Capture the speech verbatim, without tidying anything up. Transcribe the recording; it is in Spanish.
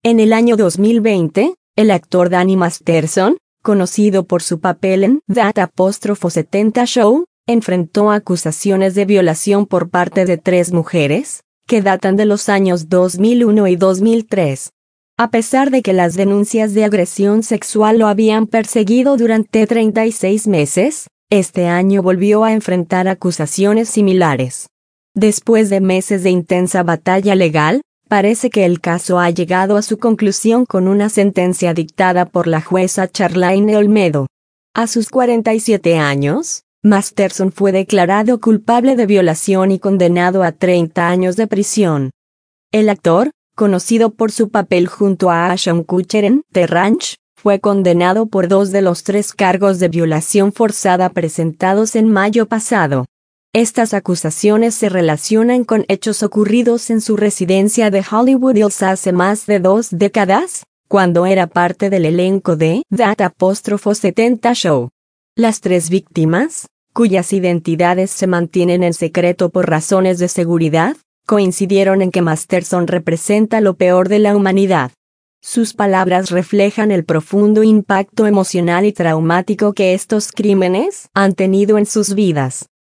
En el año dos mil veinte, el actor Danny Masterson, conocido por su papel en That setenta Show, enfrentó acusaciones de violación por parte de tres mujeres, que datan de los años dos mil uno y dos mil tres. A pesar de que las denuncias de agresión sexual lo habían perseguido durante treinta y seis meses, este año volvió a enfrentar acusaciones similares. Después de meses de intensa batalla legal, parece que el caso ha llegado a su conclusión con una sentencia dictada por la jueza Charlaine Olmedo. A sus cuarenta y siete años, Masterson fue declarado culpable de violación y condenado a treinta años de prisión. El actor, conocido por su papel junto a Ashton Kutcher en The Ranch, fue condenado por dos de los tres cargos de violación forzada presentados en mayo pasado. Estas acusaciones se relacionan con hechos ocurridos en su residencia de Hollywood Hills hace más de dos décadas, cuando era parte del elenco de That setenta Show. Las tres víctimas, cuyas identidades se mantienen en secreto por razones de seguridad, coincidieron en que Masterson representa lo peor de la humanidad. Sus palabras reflejan el profundo impacto emocional y traumático que estos crímenes han tenido en sus vidas.